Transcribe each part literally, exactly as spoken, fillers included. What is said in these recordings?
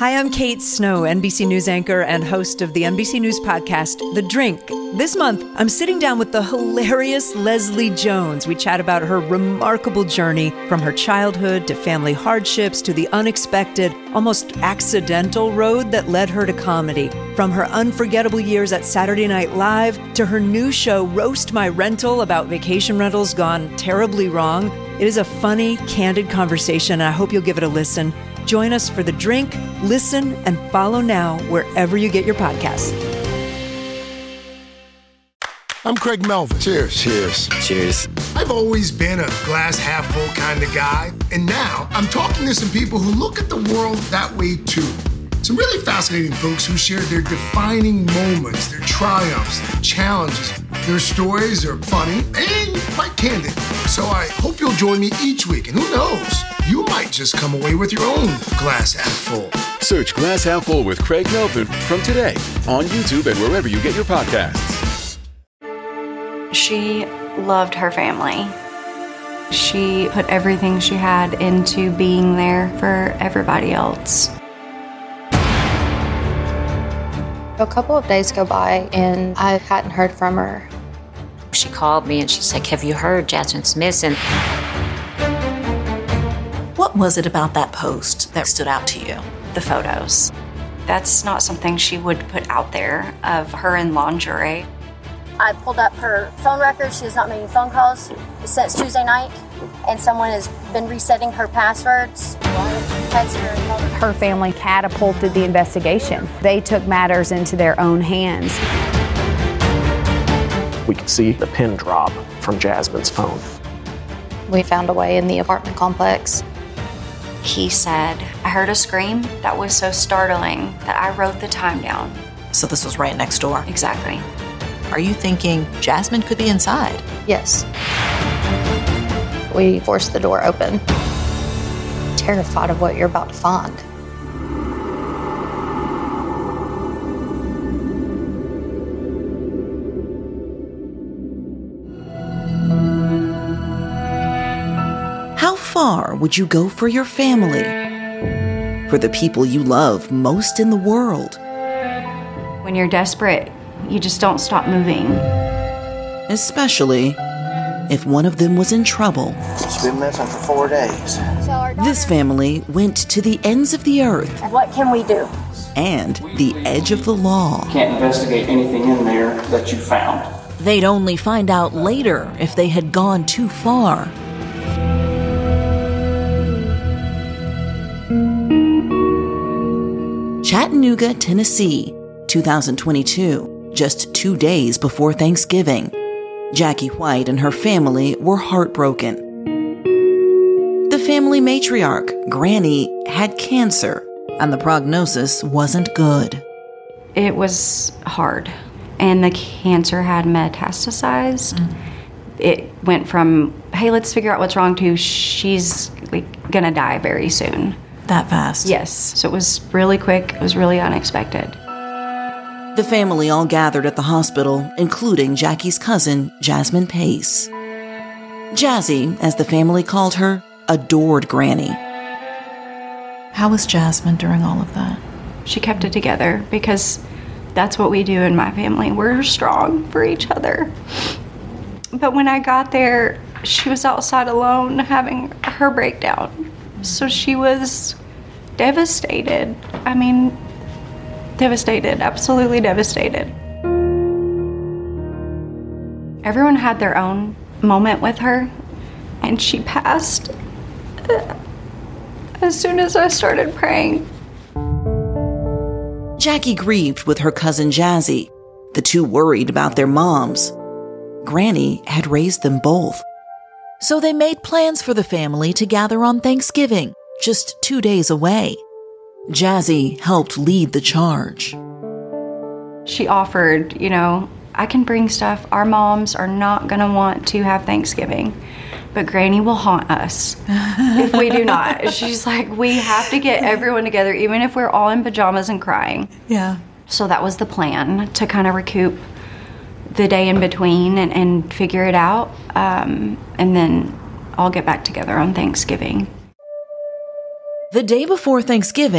Hi, I'm Kate Snow, N B C News anchor and host of the N B C News podcast, The Drink. This month, I'm sitting down with the hilarious Leslie Jones. We chat about her remarkable journey from her childhood to family hardships to the unexpected, almost accidental road that led her to comedy. From her unforgettable years at Saturday Night Live to her new show, Roast My Rental, about vacation rentals gone terribly wrong. It is a funny, candid conversation, and I hope you'll give it a listen. Join us for The Drink. Listen and follow now wherever you get your podcasts. I'm Craig Melvin. Cheers. Cheers. Cheers. I've always been a glass half full kind of guy, and now I'm talking to some people who look at the world that way too. Some really fascinating folks who share their defining moments, their triumphs, their challenges. Their stories are funny and quite candid. So I hope you'll join me each week, and who knows, you might just come away with your own glass half full. Search Glass Half Full with Craig Melvin from today on YouTube and wherever you get your podcasts. She loved her family. She put everything she had into being there for everybody else. A couple of days go by and I hadn't heard from her. She called me and she's like, "Have you heard? Jasmine's missing." What was it about that post that stood out to you? The photos. That's not something she would put out there of her in lingerie. I pulled up her phone record. She was not making phone calls since Tuesday night, and someone has been resetting her passwords. Her family catapulted the investigation. They took matters into their own hands. We could see the pin drop from Jasmine's phone. We found a way in the apartment complex. He said, "I heard a scream that was so startling that I wrote the time down." So this was right next door? Exactly. Are you thinking Jasmine could be inside? Yes. We forced the door open, terrified of what you're about to find. How far would you go for your family? For the people you love most in the world? When you're desperate, you just don't stop moving. Especially if one of them was in trouble. She's been missing for four days. This family went to the ends of the earth. What can we do? And the edge of the law. Can't investigate anything in there that you found. They'd only find out later if they had gone too far. Chattanooga, Tennessee, two thousand twenty-two, just two days before Thanksgiving. Jackie White and her family were heartbroken. The family matriarch, Granny, had cancer, and the prognosis wasn't good. It was hard, and the cancer had metastasized. Mm. It went from, hey, let's figure out what's wrong, to she's like, gonna die very soon. That fast? Yes. So it was really quick. It was really unexpected. The family all gathered at the hospital, including Jackie's cousin, Jasmine Pace. Jazzy, as the family called her, adored Granny. How was Jasmine during all of that? She kept it together because that's what we do in my family. We're strong for each other. But when I got there, she was outside alone having her breakdown. So she was devastated. I mean, devastated, absolutely devastated. Everyone had their own moment with her, and she passed as soon as I started praying. Jackie grieved with her cousin Jazzy. The two worried about their moms. Granny had raised them both. So they made plans for the family to gather on Thanksgiving, just two days away. Jazzy helped lead the charge. She offered, you know, I can bring stuff. Our moms are not going to want to have Thanksgiving, but Granny will haunt us if we do not. She's like, we have to get everyone together, even if we're all in pajamas and crying. Yeah. So that was the plan, to kind of recoup the day in between and, and figure it out, um, and then all get back together on Thanksgiving. The day before Thanksgiving,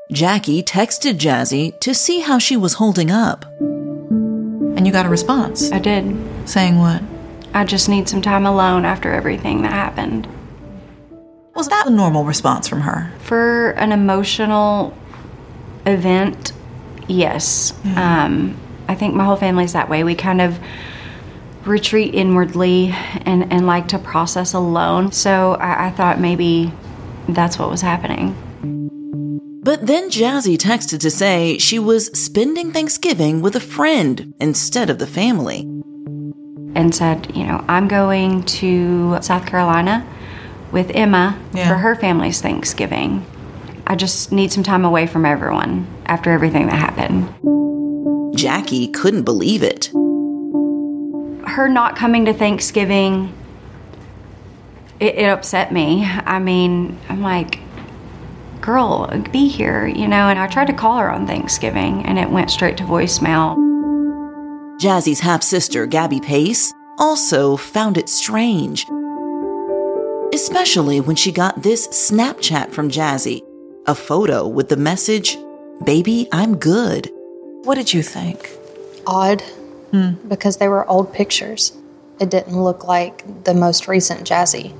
Jackie texted Jazzy to see how she was holding up. And you got a response? I did. Saying what? I just need some time alone after everything that happened. Was that a normal response from her? For an emotional event, yes. Mm. Um, I think my whole family's that way. We kind of retreat inwardly and, and like to process alone. So I, I thought maybe that's what was happening. But then Jazzy texted to say she was spending Thanksgiving with a friend instead of the family. And said, you know, I'm going to South Carolina with Emma yeah. for her family's Thanksgiving. I just need some time away from everyone after everything that happened. Jackie couldn't believe it. Her not coming to Thanksgiving, it, it upset me. I mean, I'm like, girl, be here, you know, and I tried to call her on Thanksgiving and it went straight to voicemail. Jazzy's half-sister, Gabby Pace, also found it strange. Especially when she got this Snapchat from Jazzy, a photo with the message, "Baby, I'm good." What did you think? Odd, hmm. because they were old pictures. It didn't look like the most recent Jazzy.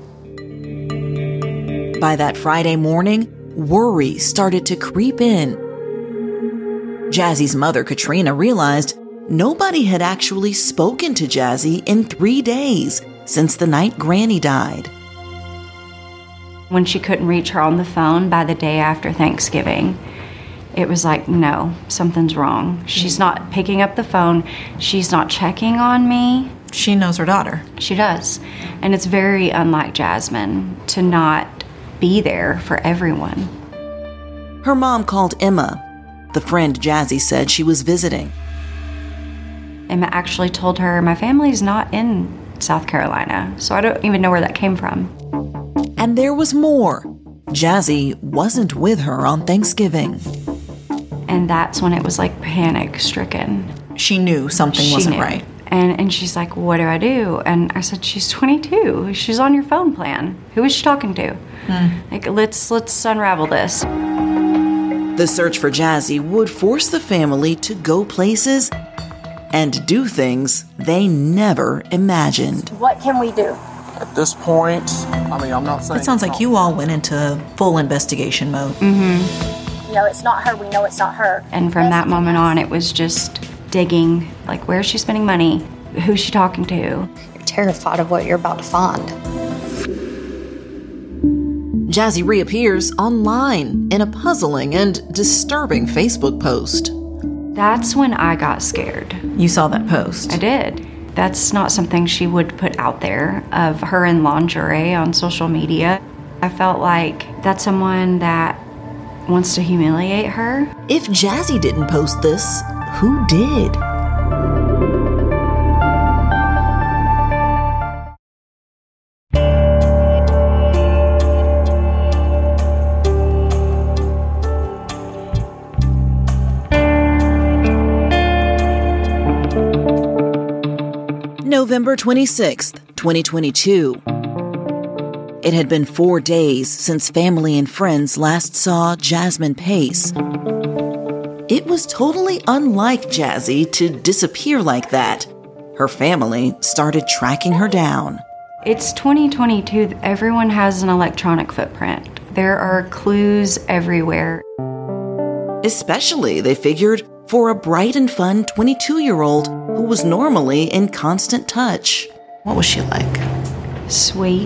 By that Friday morning, worry started to creep in. Jazzy's mother, Katrina, realized nobody had actually spoken to Jazzy in three days since the night Granny died. When she couldn't reach her on the phone by the day after Thanksgiving, it was like, no, something's wrong. She's not picking up the phone. She's not checking on me. She knows her daughter. She does. And it's very unlike Jasmine to not be there for everyone. Her mom called Emma, the friend Jazzy said she was visiting. Emma actually told her, my family's not in South Carolina, so I don't even know where that came from. And there was more. Jazzy wasn't with her on Thanksgiving. And that's when it was like panic-stricken. She knew something she wasn't knew. right. And and she's like, what do I do? And I said, she's twenty-two. She's on your phone plan. Who is she talking to? Mm. Like, let's let's unravel this. The search for Jazzy would force the family to go places and do things they never imagined. What can we do? At this point, I mean, I'm not saying... It sounds like you all went into full investigation mode. Mm-hmm. You know, it's not her. We know it's not her. And from that moment on, it was just digging. Like, where's she spending money? Who's she talking to? You're terrified of what you're about to find. Jazzy reappears online in a puzzling and disturbing Facebook post. That's when I got scared. You saw that post? I did. That's not something she would put out there, of her in lingerie on social media. I felt like that's someone that wants to humiliate her. If Jazzy didn't post this, who did? November twenty-sixth, twenty twenty-two. It had been four days since family and friends last saw Jasmine Pace. It was totally unlike Jazzy to disappear like that. Her family started tracking her down. It's twenty twenty-two. Everyone has an electronic footprint. There are clues everywhere. Especially, they figured, for a bright and fun twenty-two-year-old who was normally in constant touch. What was she like? Sweet.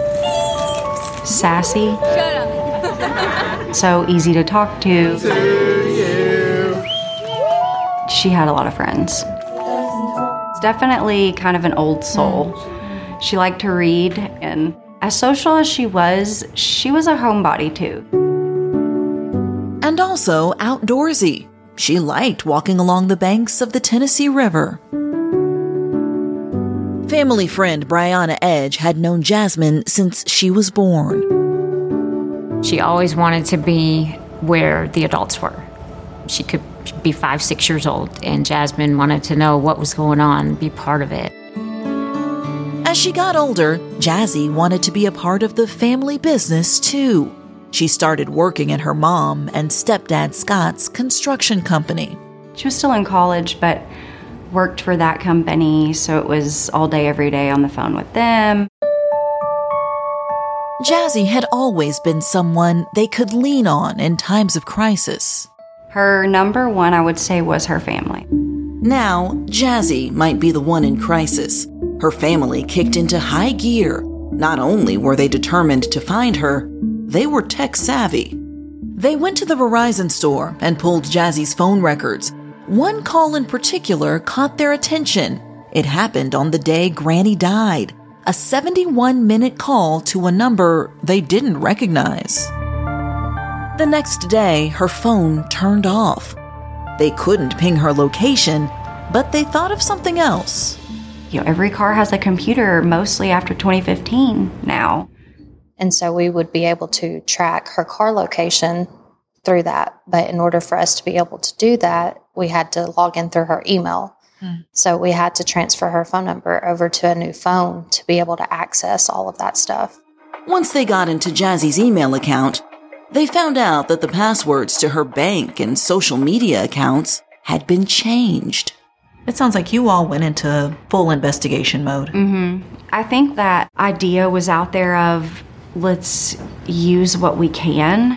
Sassy. Shut up. So easy to talk to. to you. She had a lot of friends. Definitely kind of an old soul. Mm. She liked to read, and as social as she was, she was a homebody too. And also outdoorsy. She liked walking along the banks of the Tennessee River. Family friend Brianna Edge had known Jasmine since she was born. She always wanted to be where the adults were. She could be five, six years old, and Jasmine wanted to know what was going on, be part of it. As she got older, Jazzy wanted to be a part of the family business too. She started working at her mom and stepdad Scott's construction company. She was still in college, but worked for that company, so it was all day, every day on the phone with them. Jazzy had always been someone they could lean on in times of crisis. Her number one, I would say, was her family. Now, Jazzy might be the one in crisis. Her family kicked into high gear. Not only were they determined to find her, they were tech-savvy. They went to the Verizon store and pulled Jazzy's phone records. One call in particular caught their attention. It happened on the day Granny died. A seventy-one minute call to a number they didn't recognize. The next day, her phone turned off. They couldn't ping her location, but they thought of something else. You know, every car has a computer, mostly after twenty fifteen now. And so we would be able to track her car location through that. But in order for us to be able to do that, we had to log in through her email. Mm. So we had to transfer her phone number over to a new phone to be able to access all of that stuff. Once they got into Jazzy's email account, they found out that the passwords to her bank and social media accounts had been changed. It sounds like you all went into full investigation mode. Mm-hmm. I think that idea was out there of, let's use what we can.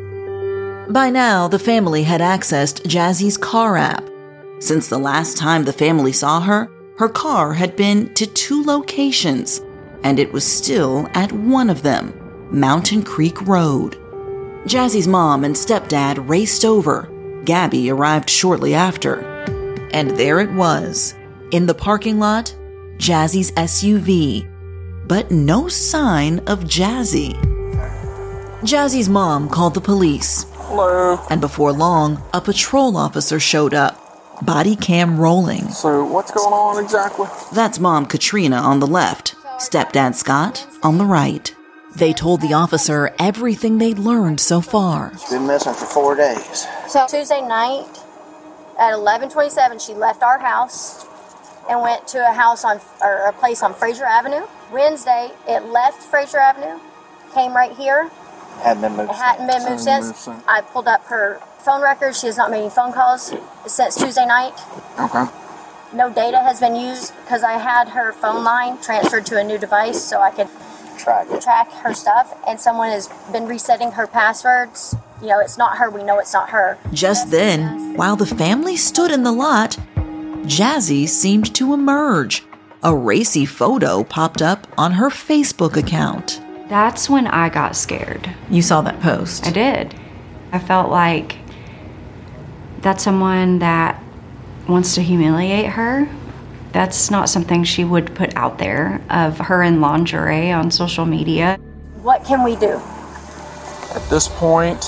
By now, the family had accessed Jazzy's car app. Since the last time the family saw her, her car had been to two locations, and it was still at one of them, Mountain Creek Road. Jazzy's mom and stepdad raced over. Gabby arrived shortly after. And there it was, in the parking lot, Jazzy's S U V, but no sign of Jazzy. Jazzy's mom called the police. Hello. And before long, a patrol officer showed up, body cam rolling. So what's going on exactly? That's Mom Katrina on the left, stepdad Scott on the right. They told the officer everything they'd learned so far. She's been missing for four days. So Tuesday night at eleven twenty-seven, she left our house and went to a house on, or a place on Fraser Avenue. Wednesday, it left Fraser Avenue, came right here. Hadn't been moved. It hadn't been moved since. I pulled up her phone records. She has not made any phone calls since Tuesday night. Okay. No data has been used because I had her phone line transferred to a new device so I could track it. track her stuff. And someone has been resetting her passwords. You know, it's not her. We know it's not her. Just then, while the family stood in the lot, Jazzy seemed to emerge. A racy photo popped up on her Facebook account. That's when I got scared. You saw that post? I did. I felt like that's someone that wants to humiliate her. That's not something she would put out there, of her in lingerie on social media. What can we do? At this point,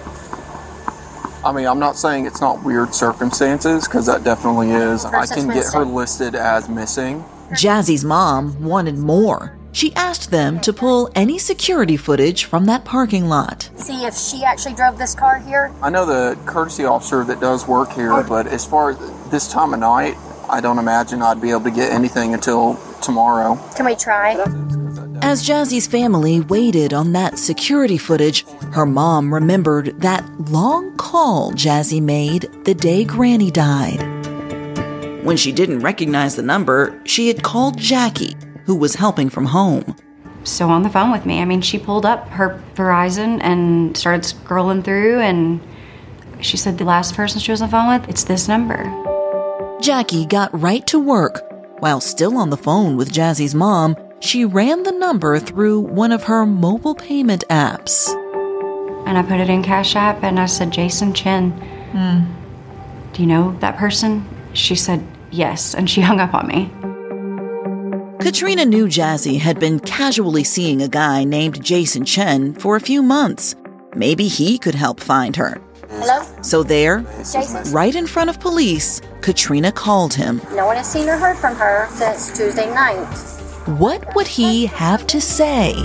I mean, I'm not saying it's not weird circumstances, because that definitely is. I can get her listed as missing. Jazzy's mom wanted more. She asked them to pull any security footage from that parking lot. See if she actually drove this car here. I know the courtesy officer that does work here, but as far as this time of night, I don't imagine I'd be able to get anything until tomorrow. Can we try? As Jazzy's family waited on that security footage, her mom remembered that long call Jazzy made the day Granny died. When she didn't recognize the number, she had called Jackie, who was helping from home. So on the phone with me, I mean, she pulled up her Verizon and started scrolling through, and she said the last person she was on the phone with, it's this number. Jackie got right to work. While still on the phone with Jazzy's mom, she ran the number through one of her mobile payment apps. And I put it in Cash App, and I said, Jason Chen. Mm. Do you know that person? She said, yes, and she hung up on me. Katrina knew Jazzy had been casually seeing a guy named Jason Chen for a few months. Maybe he could help find her. Hello? So there, Jason? right in front of police, Katrina called him. No one has seen or heard from her since Tuesday night. What would he have to say?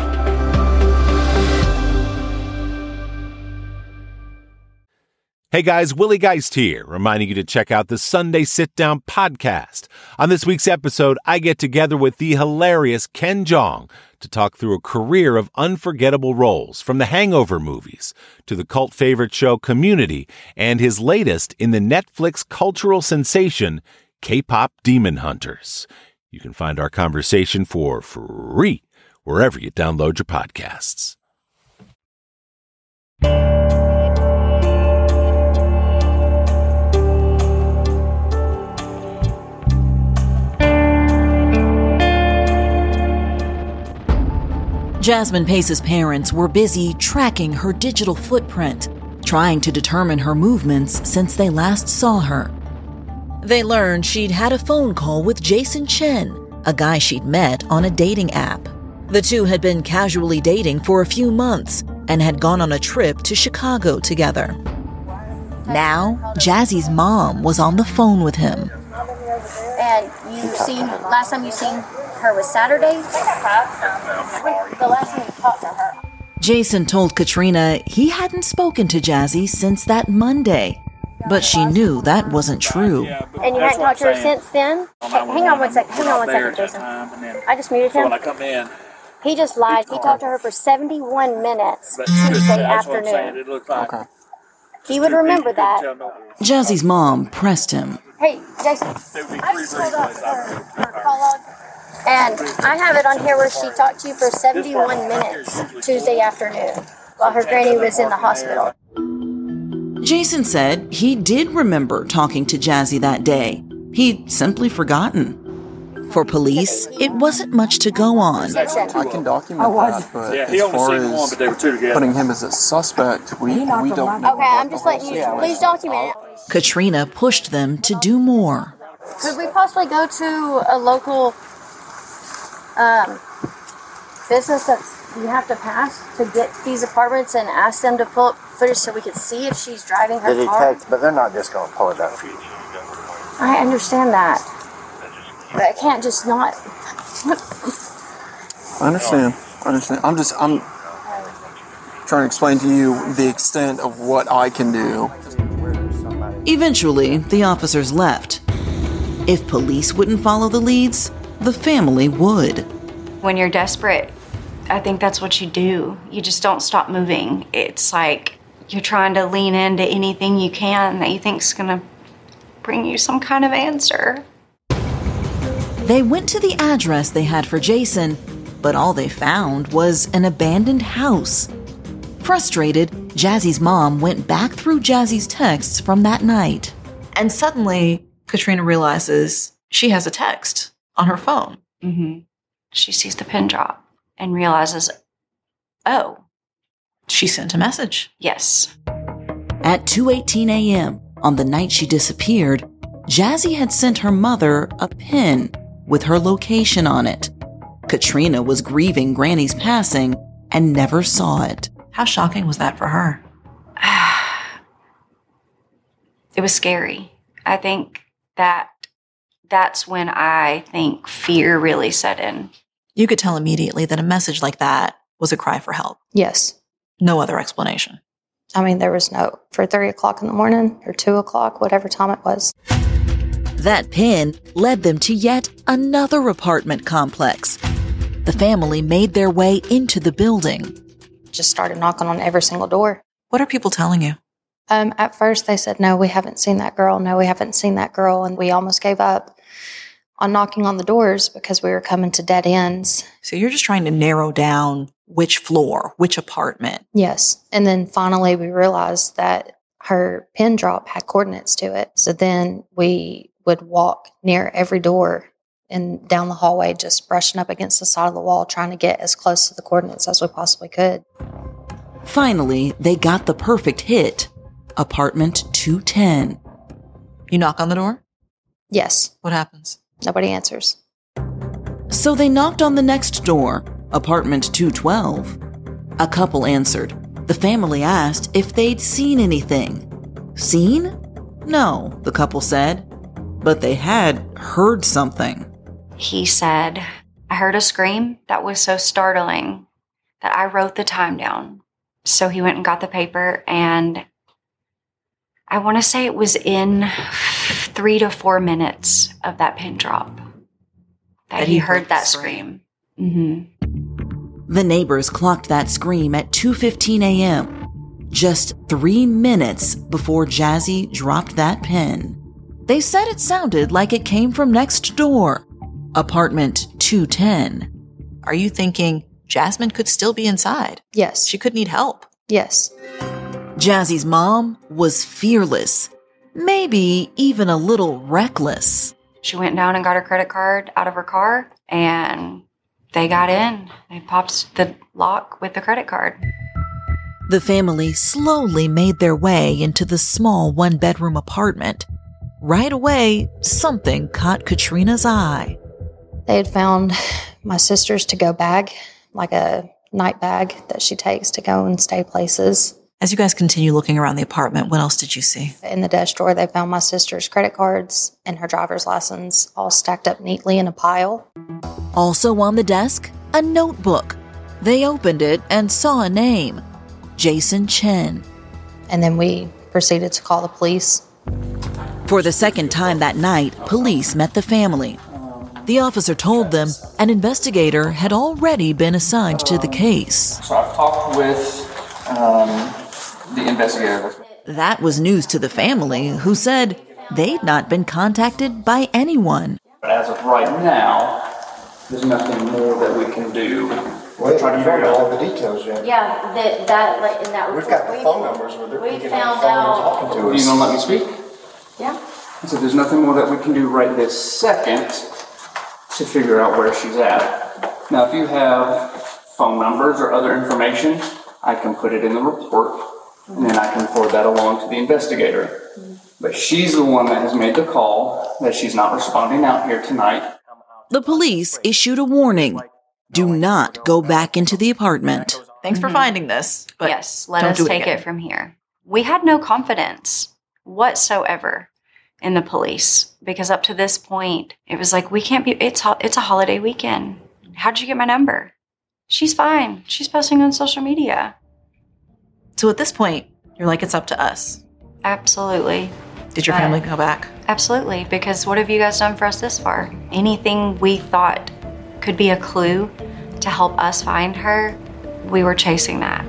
Hey guys, Willie Geist here, reminding you to check out the Sunday Sit Down podcast. On this week's episode, I get together with the hilarious Ken Jeong to talk through a career of unforgettable roles, from the Hangover movies to the cult favorite show Community and his latest in the Netflix cultural sensation, K-pop Demon Hunters. You can find our conversation for free wherever you download your podcasts. Jasmine Pace's parents were busy tracking her digital footprint, trying to determine her movements since they last saw her. They learned she'd had a phone call with Jason Chen, a guy she'd met on a dating app. The two had been casually dating for a few months and had gone on a trip to Chicago together. Now, Jazzy's mom was on the phone with him. And you seen, last time you seen her was Saturday? The last time you talked to her. Jason told Katrina he hadn't spoken to Jazzy since that Monday, but she knew that wasn't true. And you hadn't talked to her since then? Hang on one second, hang on one second, Jason. I just muted him. When I come in, He just lied. He talked to her for seventy-one minutes Tuesday afternoon. Okay. He would remember that. Jazzy's mom pressed him. Hey, Jason, I just pulled up her, her call log, and I have it on here where she talked to you for seventy-one minutes Tuesday afternoon while her granny was in the hospital. Jason said he did remember talking to Jazzy that day. He'd simply forgotten. For police, it wasn't much to go on. I can document that, but Yeah, he as only far seen one, as but they were two together. putting him as a suspect, we, we don't know. Okay, I'm just letting you, please document it. Katrina pushed them to do more. Could we possibly go to a local um, business that you have to pass to get these apartments and ask them to pull up footage so we could see if she's driving her The car? detective, but they're not just going to pull it up. I understand that. But I can't just not. I understand. I understand. I'm just, I'm trying to explain to you the extent of what I can do. Eventually, the officers left. If police wouldn't follow the leads, the family would. When you're desperate, I think that's what you do. You just don't stop moving. It's like you're trying to lean into anything you can that you think's gonna bring you some kind of answer. They went to the address they had for Jason, but all they found was an abandoned house. Frustrated, Jazzy's mom went back through Jazzy's texts from that night. And suddenly, Katrina realizes she has a text on her phone. Mm-hmm. She sees the pin drop and realizes, oh. She sent a message. Yes. At two eighteen a.m., on the night she disappeared, Jazzy had sent her mother a pin with her location on it. Katrina was grieving Granny's passing and never saw it. How shocking was that for her? It was scary. I think that that's when I think fear really set in. You could tell immediately that a message like that was a cry for help. Yes. No other explanation. I mean, there was no, for three o'clock in the morning or two o'clock, whatever time it was. That pin led them to yet another apartment complex. The family made their way into the building. Just started knocking on every single door. What are people telling you? Um, at first they said, no, we haven't seen that girl. No, we haven't seen that girl. And we almost gave up on knocking on the doors because we were coming to dead ends. So you're just trying to narrow down which floor, which apartment. Yes. And then finally we realized that her pin drop had coordinates to it. So then we would walk near every door and down the hallway, just brushing up against the side of the wall, trying to get as close to the coordinates as we possibly could. Finally, they got the perfect hit. Apartment two ten. You knock on the door? Yes. What happens? Nobody answers. So they knocked on the next door, apartment two twelve. A couple answered. The family asked if they'd seen anything. Seen? No, the couple said. But they had heard something. He said, I heard a scream that was so startling that I wrote the time down. So he went and got the paper, and I want to say it was in three to four minutes of that pin drop that, that he, he heard, heard that scream. Mm-hmm. The neighbors clocked that scream at two fifteen a.m., just three minutes before Jazzy dropped that pin. They said it sounded like it came from next door, apartment two ten. Are you thinking Jasmine could still be inside? Yes. She could need help. Yes. Jazzy's mom was fearless, maybe even a little reckless. She went down and got her credit card out of her car, and they got in. They popped the lock with the credit card. The family slowly made their way into the small one-bedroom apartment. Right away, something caught Katrina's eye. They had found my sister's to-go bag, like a night bag that she takes to go and stay places. As you guys continue looking around the apartment, what else did you see? In the desk drawer, they found my sister's credit cards and her driver's license all stacked up neatly in a pile. Also on the desk, a notebook. They opened it and saw a name, Jason Chen. And then we proceeded to call the police. For the second time that night, police met the family. The officer told them an investigator had already been assigned to the case. So I've talked with um, the investigator. That was news to the family, who said they'd not been contacted by anyone. But as of right now, there's nothing more that we can do. We're trying to figure out all the details yet. Yeah, that, that like, in that We've report, got the we, phone numbers where they're we picking found up the phone and out. talking to Are us. you gonna let me speak? Yeah. So there's nothing more that we can do right this second to figure out where she's at. Now, if you have phone numbers or other information, I can put it in the report, and then I can forward that along to the investigator. But she's the one that has made the call that she's not responding out here tonight. The police issued a warning. Do not go back into the apartment. Thanks for finding this, but yes, let don't us do take it, it from here. We had no confidence whatsoever in the police, because up to this point, it was like, we can't be, it's, it's a holiday weekend. How'd you get my number? She's fine. She's posting on social media. So at this point, you're like, it's up to us. Absolutely. Did your But- family go back? Absolutely, because what have you guys done for us this far? Anything we thought could be a clue to help us find her, we were chasing that.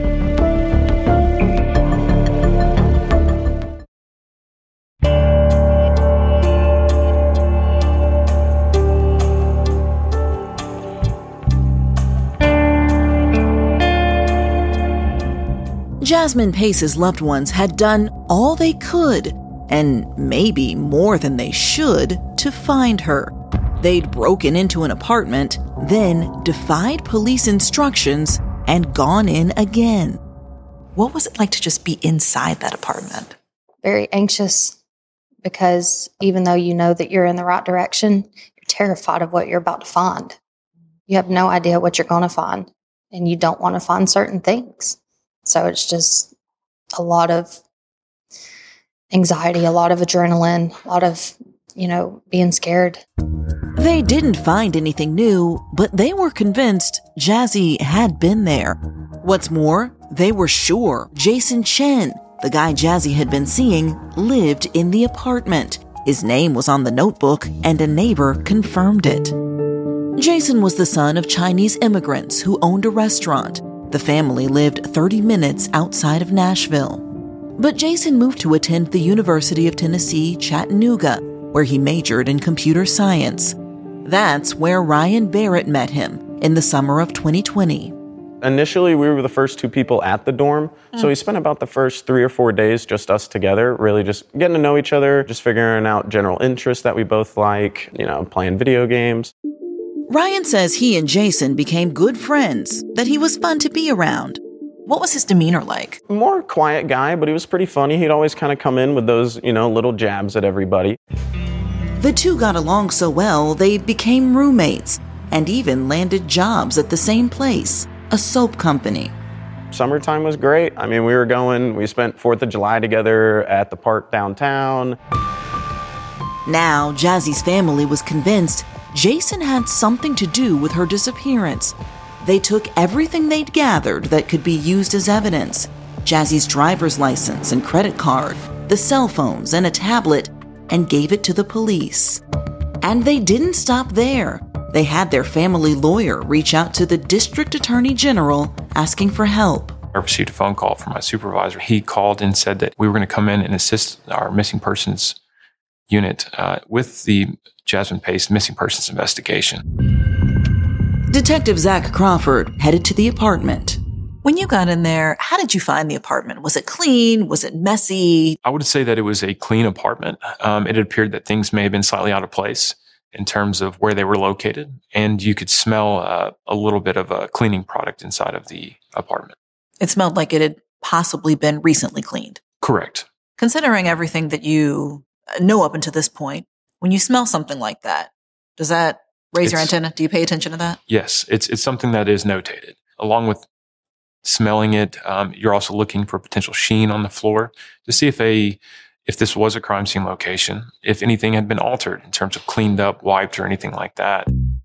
Jasmine Pace's loved ones had done all they could, and maybe more than they should, to find her. They'd broken into an apartment, then defied police instructions and gone in again. What was it like to just be inside that apartment? Very anxious, because even though you know that you're in the right direction, you're terrified of what you're about to find. You have no idea what you're going to find, and you don't want to find certain things. So it's just a lot of anxiety, a lot of adrenaline, a lot of, you know, being scared. They didn't find anything new, but they were convinced Jazzy had been there. What's more, they were sure Jason Chen, the guy Jazzy had been seeing, lived in the apartment. His name was on the notebook, and a neighbor confirmed it. Jason was the son of Chinese immigrants who owned a restaurant. The family lived thirty minutes outside of Nashville. But Jason moved to attend the University of Tennessee, Chattanooga, where he majored in computer science. That's where Ryan Barrett met him in the summer of twenty twenty. Initially, we were the first two people at the dorm, mm. so we spent about the first three or four days just us together, really just getting to know each other, just figuring out general interests that we both like, you know, playing video games. Ryan says he and Jason became good friends, that he was fun to be around. What was his demeanor like? More quiet guy, but he was pretty funny. He'd always kind of come in with those, you know, little jabs at everybody. The two got along so well, they became roommates and even landed jobs at the same place, a soap company. Summertime was great. I mean, we were going, we spent fourth of July together at the park downtown. Now, Jazzy's family was convinced Jason had something to do with her disappearance. They took everything they'd gathered that could be used as evidence, Jazzy's driver's license and credit card, the cell phones, and a tablet and gave it to the police. And they didn't stop there. They had their family lawyer reach out to the district attorney general asking for help. I received a phone call from my supervisor. He called and said that we were going to come in and assist our missing persons unit uh, with the Jasmine Pace missing persons investigation. Detective Zach Crawford headed to the apartment. When you got in there, how did you find the apartment? Was it clean? Was it messy? I would say that it was a clean apartment. Um, it appeared that things may have been slightly out of place in terms of where they were located, and you could smell uh, a little bit of a cleaning product inside of the apartment. It smelled like it had possibly been recently cleaned. Correct. Considering everything that you know up until this point, when you smell something like that, does that raise it's, your antenna? Do you pay attention to that? Yes, it's it's something that is notated. Along with smelling it, um, you're also looking for potential sheen on the floor to see if a if this was a crime scene location, if anything had been altered in terms of cleaned up, wiped, or anything like that.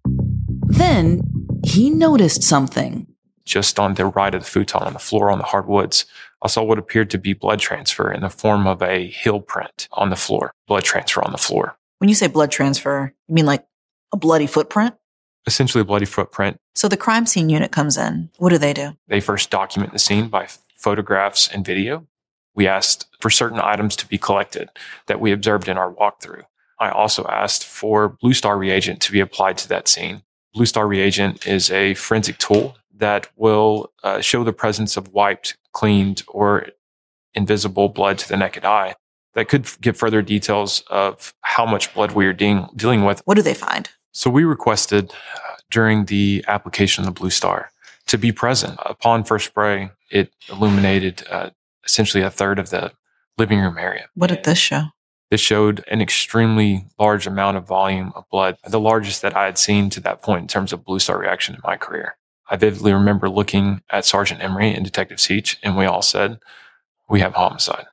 Then he noticed something. Just on the right of the futon on the floor on the hardwoods, I saw what appeared to be blood transfer in the form of a heel print on the floor, blood transfer on the floor. When you say blood transfer, you mean like a bloody footprint? Essentially a bloody footprint. So the crime scene unit comes in. What do they do? They first document the scene by photographs and video. We asked for certain items to be collected that we observed in our walkthrough. I also asked for Blue Star reagent to be applied to that scene. Blue Star reagent is a forensic tool that will uh, show the presence of wiped, cleaned, or invisible blood to the naked eye. That could give further details of how much blood we are de- dealing with. What do they find? So we requested uh, during the application of the Blue Star to be present. Upon first spray, it illuminated uh, essentially a third of the living room area. What did this show? This showed an extremely large amount of volume of blood, the largest that I had seen to that point in terms of Blue Star reaction in my career. I vividly remember looking at Sergeant Emery and Detective Seach, and we all said, we have homicide.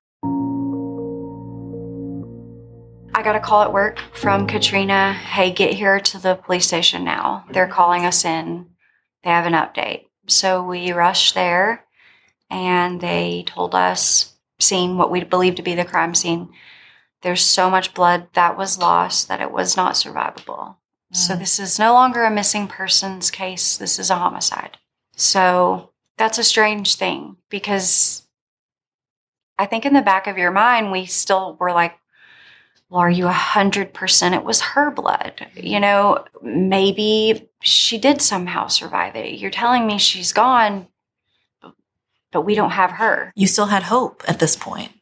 I got a call at work from Katrina. Hey, get here to the police station now. They're calling us in. They have an update. So we rushed there, and they told us, seeing what we believe to be the crime scene, there's so much blood that was lost that it was not survivable. Mm. So this is no longer a missing persons case. This is a homicide. So that's a strange thing, because I think in the back of your mind, we still were like, well, are you one hundred percent it was her blood? You know, maybe she did somehow survive it. You're telling me she's gone, but we don't have her. You still had hope at this point.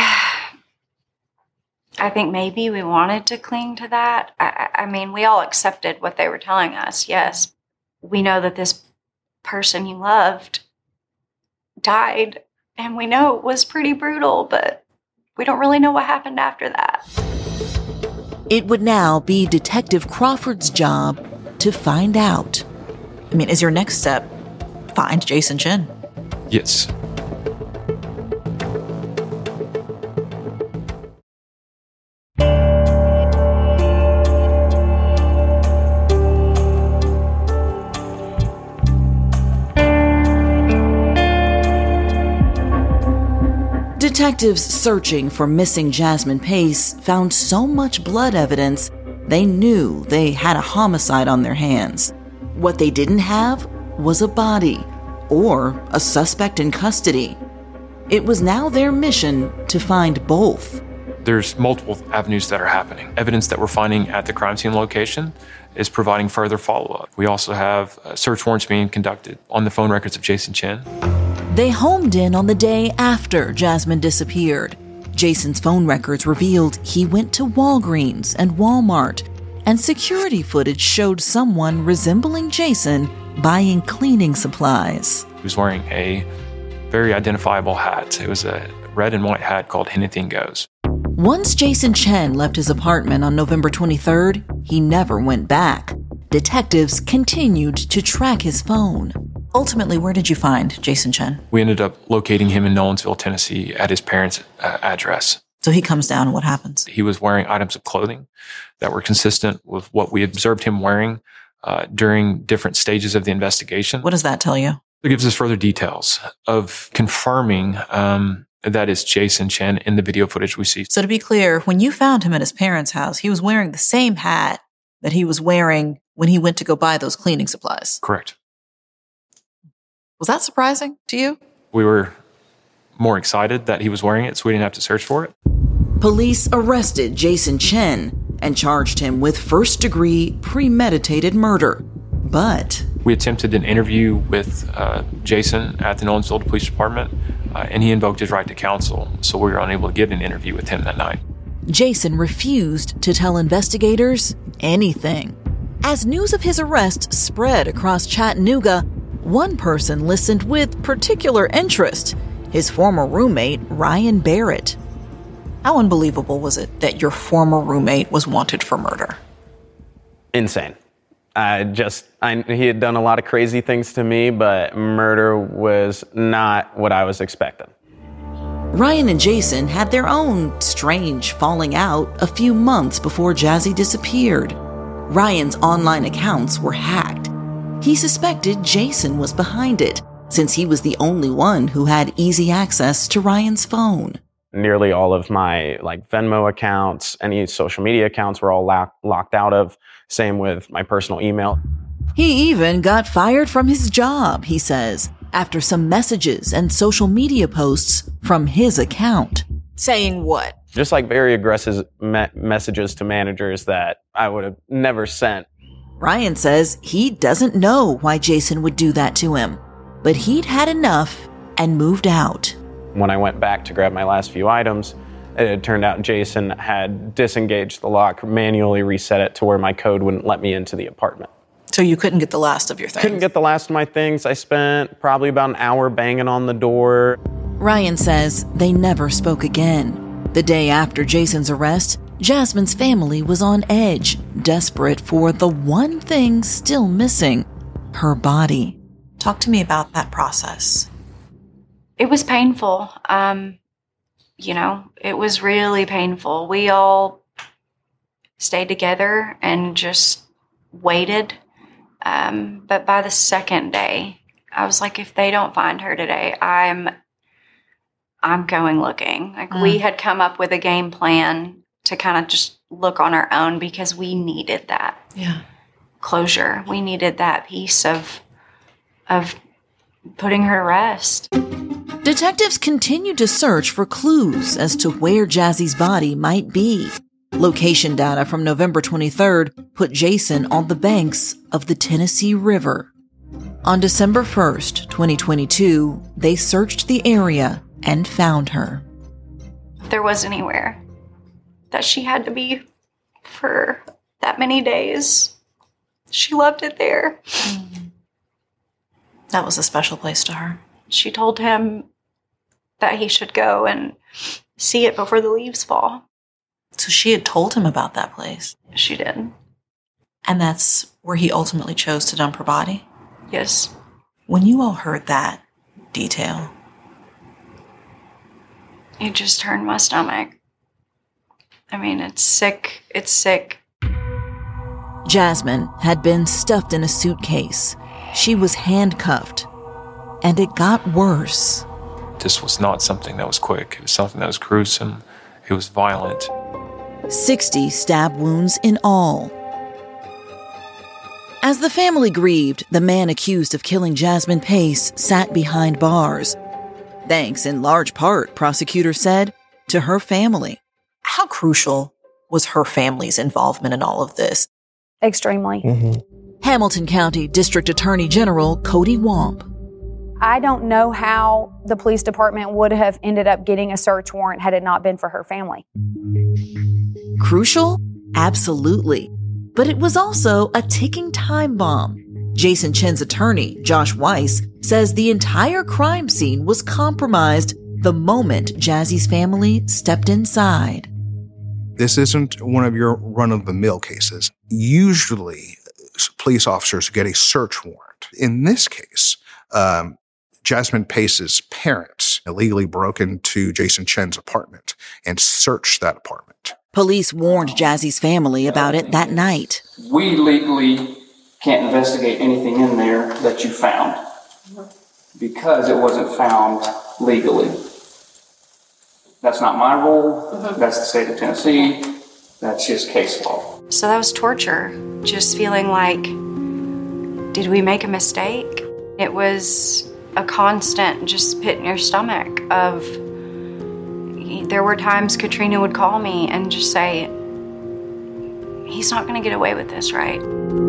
I think maybe we wanted to cling to that. I, I mean, we all accepted what they were telling us. Yes, we know that this person you loved died, and we know it was pretty brutal, but we don't really know what happened after that. It would now be Detective Crawford's job to find out. I mean, is your next step find Jason Chen? Yes. Detectives searching for missing Jasmine Pace found so much blood evidence, they knew they had a homicide on their hands. What they didn't have was a body or a suspect in custody. It was now their mission to find both. There's multiple avenues that are happening. Evidence that we're finding at the crime scene location is providing further follow-up. We also have uh, search warrants being conducted on the phone records of Jason Chen. They homed in on the day after Jasmine disappeared. Jason's phone records revealed he went to Walgreens and Walmart, and security footage showed someone resembling Jason buying cleaning supplies. He was wearing a very identifiable hat. It was a red and white hat called Anything Goes. Once Jason Chen left his apartment on November twenty-third, he never went back. Detectives continued to track his phone. Ultimately, where did you find Jason Chen? We ended up locating him in Nolensville, Tennessee at his parents' uh, address. So he comes down and what happens? He was wearing items of clothing that were consistent with what we observed him wearing uh, during different stages of the investigation. What does that tell you? It gives us further details of confirming um, That is Jason Chen in the video footage we see. So to be clear, when you found him at his parents' house, he was wearing the same hat that he was wearing when he went to go buy those cleaning supplies. Correct. Was that surprising to you? We were more excited that he was wearing it, so we didn't have to search for it. Police arrested Jason Chen and charged him with first-degree premeditated murder. But we attempted an interview with uh, Jason at the Nolensville Police Department, uh, and he invoked his right to counsel, so we were unable to get an interview with him that night. Jason refused to tell investigators anything. As news of his arrest spread across Chattanooga, one person listened with particular interest, his former roommate, Ryan Barrett. How unbelievable was it that your former roommate was wanted for murder? Insane. I just, I, he had done a lot of crazy things to me, but murder was not what I was expecting. Ryan and Jason had their own strange falling out a few months before Jazzy disappeared. Ryan's online accounts were hacked. He suspected Jason was behind it, since he was the only one who had easy access to Ryan's phone. Nearly all of my like Venmo accounts, any social media accounts were all lock- locked out of. Same with my personal email. He even got fired from his job, he says, after some messages and social media posts from his account. Saying what? Just like very aggressive me- messages to managers that I would have never sent. Ryan says he doesn't know why Jason would do that to him, but he'd had enough and moved out. When I went back to grab my last few items, it turned out Jason had disengaged the lock, manually reset it to where my code wouldn't let me into the apartment. So you couldn't get the last of your things? Couldn't get the last of my things. I spent probably about an hour banging on the door. Ryan says they never spoke again. The day after Jason's arrest, Jasmine's family was on edge, desperate for the one thing still missing, her body. Talk to me about that process. It was painful. Um, you know, it was really painful. We all stayed together and just waited. Um, but by the second day, I was like, if they don't find her today, I'm I'm going looking. Like mm. we had come up with a game plan to kind of just look on our own because we needed that yeah. closure. We needed that piece of of putting her to rest. Detectives continued to search for clues as to where Jazzy's body might be. Location data from November twenty-third put Jason on the banks of the Tennessee River. On December first, twenty twenty-two, they searched the area and found her. There was anywhere that she had to be for that many days. She loved it there. That was a special place to her. She told him that he should go and see it before the leaves fall. So she had told him about that place? She did. And that's where he ultimately chose to dump her body? Yes. When you all heard that detail, it just turned my stomach. I mean, it's sick. It's sick. Jasmine had been stuffed in a suitcase. She was handcuffed. And it got worse. This was not something that was quick. It was something that was gruesome. It was violent. sixty stab wounds in all. As the family grieved, the man accused of killing Jasmine Pace sat behind bars. Thanks in large part, prosecutors said, to her family. How crucial was her family's involvement in all of this? Extremely. Mm-hmm. Hamilton County District Attorney General Cody Womp. I don't know how the police department would have ended up getting a search warrant had it not been for her family. Crucial? Absolutely. But it was also a ticking time bomb. Jason Chen's attorney, Josh Weiss, says the entire crime scene was compromised the moment Jazzy's family stepped inside. This isn't one of your run-of-the-mill cases. Usually, police officers get a search warrant. In this case, um, Jasmine Pace's parents illegally broke into Jason Chen's apartment and searched that apartment. Police warned Jazzy's family about it that night. We legally can't investigate anything in there that you found because it wasn't found legally. That's not my rule. Mm-hmm. That's the state of Tennessee. That's just case law. So that was torture, just feeling like, did we make a mistake? It was a constant just pit in your stomach of, there were times Katrina would call me and just say, he's not gonna get away with this, right?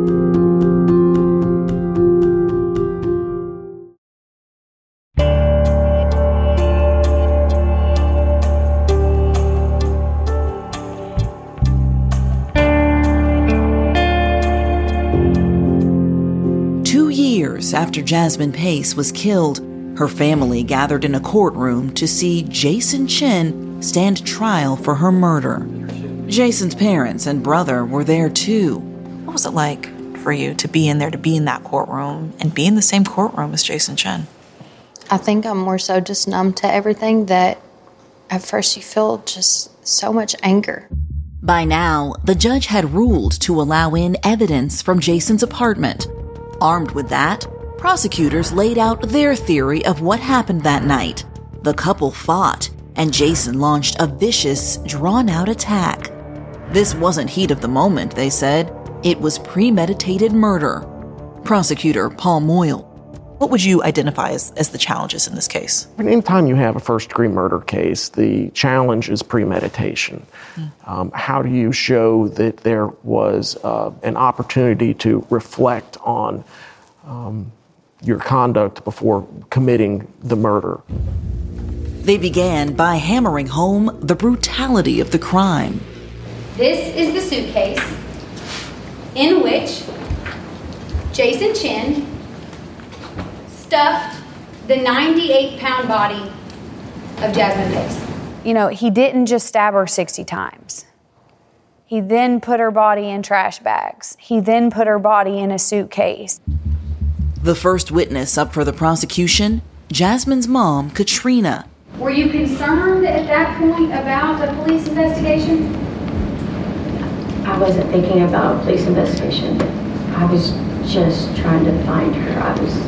After Jasmine Pace was killed, her family gathered in a courtroom to see Jason Chen stand trial for her murder. Jason's parents and brother were there too. What was it like for you to be in there, to be in that courtroom and be in the same courtroom as Jason Chen? I think I'm more so just numb to everything that at first you feel just so much anger. By now, the judge had ruled to allow in evidence from Jason's apartment. Armed with that, prosecutors laid out their theory of what happened that night. The couple fought, and Jason launched a vicious, drawn-out attack. This wasn't heat of the moment, they said. It was premeditated murder. Prosecutor Paul Moyle. What would you identify as, as the challenges in this case? Anytime you have a first-degree murder case, the challenge is premeditation. Mm. Um, how do you show that there was uh, an opportunity to reflect on um, your conduct before committing the murder? They began by hammering home the brutality of the crime. This is the suitcase in which Jason Chen stuffed the ninety-eight pound body of Jasmine Pace. You know, he didn't just stab her sixty times. He then put her body in trash bags. He then put her body in a suitcase. The first witness up for the prosecution, Jasmine's mom, Katrina. Were you concerned at that point about the police investigation? I wasn't thinking about a police investigation. I was just trying to find her. I was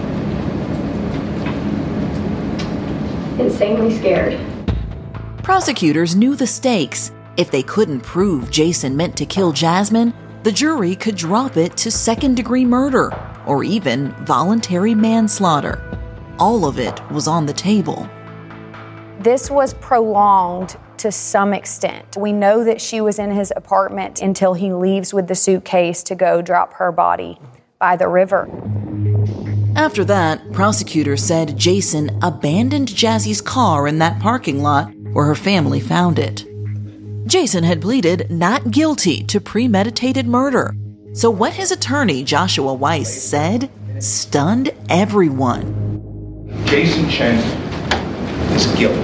insanely scared. Prosecutors knew the stakes. If they couldn't prove Jason meant to kill Jasmine, the jury could drop it to second-degree murder or even voluntary manslaughter. All of it was on the table. This was prolonged to some extent. We know that she was in his apartment until he leaves with the suitcase to go drop her body by the river. After that, prosecutors said Jason abandoned Jazzy's car in that parking lot where her family found it. Jason had pleaded not guilty to premeditated murder. So what his attorney, Joshua Weiss, said stunned everyone. Jason Chen is guilty,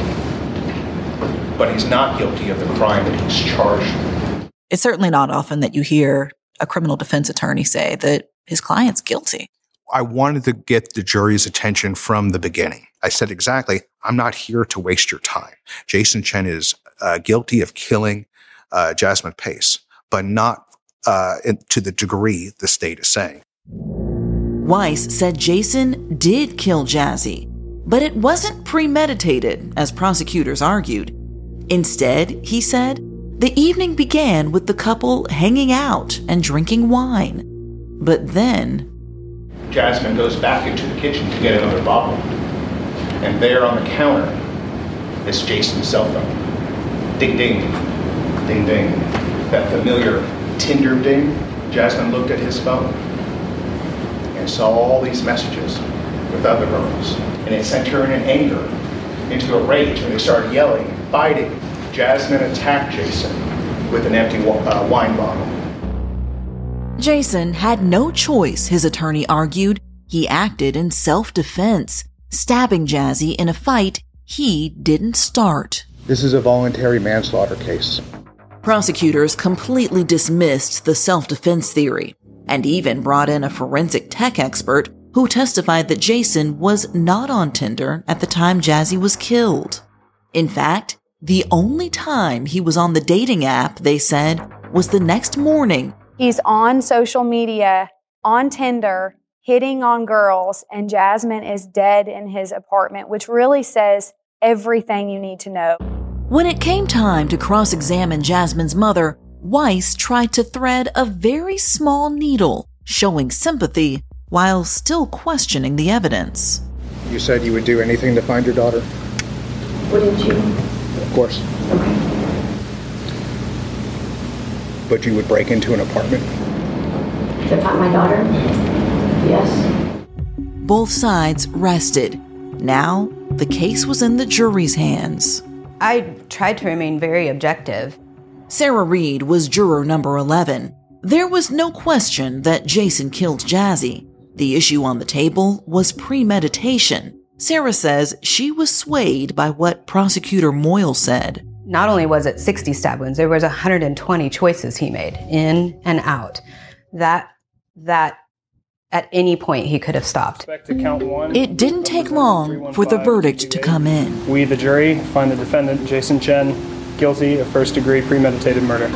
but he's not guilty of the crime that he's charged with. It's certainly not often that you hear a criminal defense attorney say that his client's guilty. I wanted to get the jury's attention from the beginning. I said exactly, I'm not here to waste your time. Jason Chen is uh, guilty of killing uh, Jasmine Pace, but not uh, in, to the degree the state is saying. Weiss said Jason did kill Jazzy, but it wasn't premeditated, as prosecutors argued. Instead, he said, the evening began with the couple hanging out and drinking wine. But then... Jasmine goes back into the kitchen to get another bottle. And there on the counter is Jason's cell phone. Ding, ding, ding, ding. That familiar Tinder ding. Jasmine looked at his phone and saw all these messages with other girls. And it sent her in an anger, into a rage, and they started yelling and fighting. Jasmine attacked Jason with an empty uh, wine bottle. Jason had no choice, his attorney argued. He acted in self-defense, stabbing Jazzy in a fight he didn't start. This is a voluntary manslaughter case. Prosecutors completely dismissed the self-defense theory and even brought in a forensic tech expert who testified that Jason was not on Tinder at the time Jazzy was killed. In fact, the only time he was on the dating app, they said, was the next morning. He's on social media, on Tinder, hitting on girls, and Jasmine is dead in his apartment, which really says everything you need to know. When it came time to cross-examine Jasmine's mother, Weiss tried to thread a very small needle, showing sympathy while still questioning the evidence. You said you would do anything to find your daughter? Wouldn't you? Of course. Okay. But you would break into an apartment? To find my daughter? Yes. Both sides rested. Now, the case was in the jury's hands. I tried to remain very objective. Sarah Reed was juror number eleven. There was no question that Jason killed Jazzy. The issue on the table was premeditation. Sarah says she was swayed by what Prosecutor Moyle said. Not only was it sixty stab wounds, there was one hundred twenty choices he made, in and out. That, that, at any point he could have stopped. It didn't take long for the verdict to come in. We, the jury, find the defendant, Jason Chen, guilty of first-degree premeditated murder.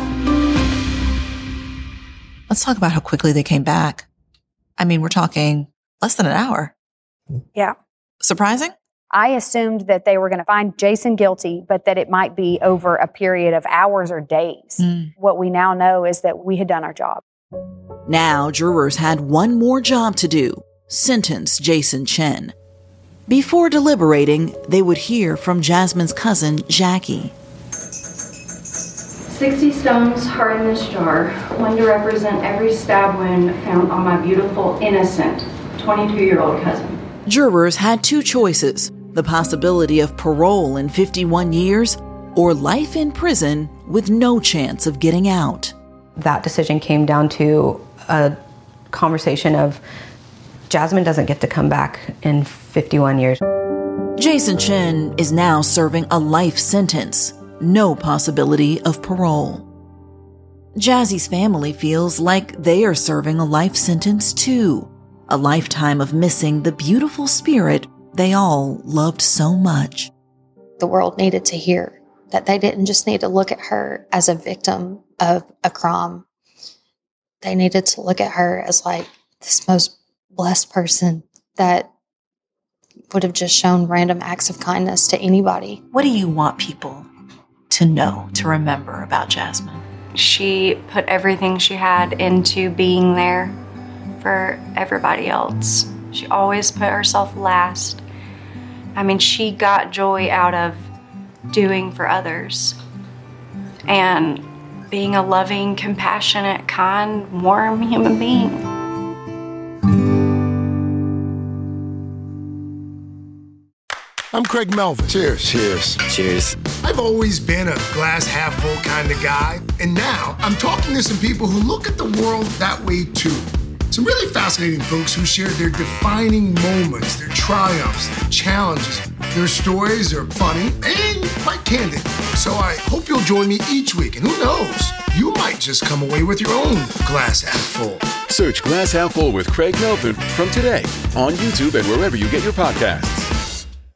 Let's talk about how quickly they came back. I mean, we're talking less than an hour. Yeah. Surprising? I assumed that they were going to find Jason guilty, but that it might be over a period of hours or days. Mm. What we now know is that we had done our job. Now, jurors had one more job to do: sentence Jason Chen. Before deliberating, they would hear from Jasmine's cousin, Jackie. sixty stones are in this jar, one to represent every stab wound found on my beautiful, innocent twenty-two-year-old cousin. Jurors had two choices: the possibility of parole in fifty-one years or life in prison with no chance of getting out. That decision came down to a conversation of Jasmine doesn't get to come back in fifty-one years. Jason Chen is now serving a life sentence, no possibility of parole. Jazzy's family feels like they are serving a life sentence too, a lifetime of missing the beautiful spirit they all loved so much. The world needed to hear that they didn't just need to look at her as a victim of a crime. They needed to look at her as like this most blessed person that would have just shown random acts of kindness to anybody. What do you want people to know, to remember about Jasmine? She put everything she had into being there for everybody else. She always put herself last. I mean, she got joy out of doing for others and being a loving, compassionate, kind, warm human being. I'm Craig Melvin. Cheers. Cheers. Cheers. I've always been a glass half full kind of guy, and now I'm talking to some people who look at the world that way too. Some really fascinating folks who share their defining moments, their triumphs, their challenges. Their stories are funny and quite candid. So I hope you'll join me each week, and who knows, you might just come away with your own glass half full. Search Glass Half Full with Craig Melvin from Today on YouTube and wherever you get your podcasts.